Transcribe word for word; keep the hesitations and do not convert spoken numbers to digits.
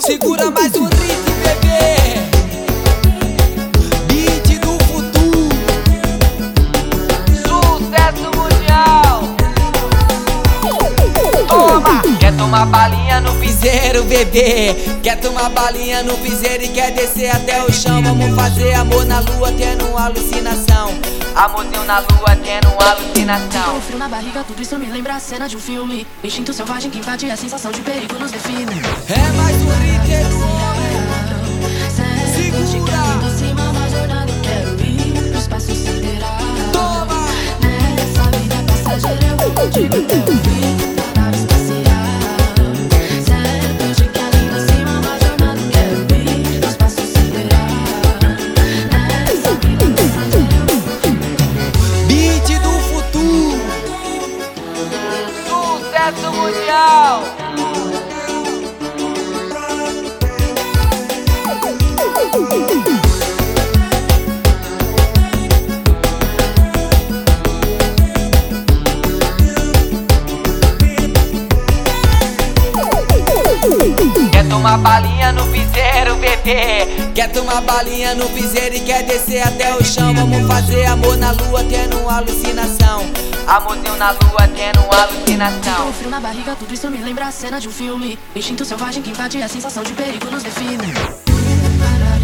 Segura mais um ritmo, bebê. Beat do futuro. Sucesso mundial. Toma! Quer tomar balinha no piseiro, bebê? Quer tomar balinha no piseiro e quer descer até o chão? Vamos fazer amor na lua tendo uma alucinação. Amorzinho na lua tendo uma alucinação. O frio na barriga, tudo isso me lembra a cena de um filme. Instinto selvagem que invade, a sensação de perigo nos define. É mais um ritmo, segura. Acima da jornada eu quero ir pro espaço sideral. Toma! Nessa vida passageira eu vou contigo até o fim da nave espacial. Certo de que ali acima da jornada eu quero ir pro espaço sideral. Nessa vida passageira eu vou contigo. Beat do futuro. Sucesso mundial. Quer tomar balinha no piseiro, bebê? Quer tomar balinha no piseiro e quer descer até o chão? Vamos fazer amor na lua tendo uma alucinação. Amorzinho na lua tendo uma alucinação. O frio na barriga, tudo isso me lembra a cena de um filme. Instinto selvagem que invade, a sensação de perigo nos define.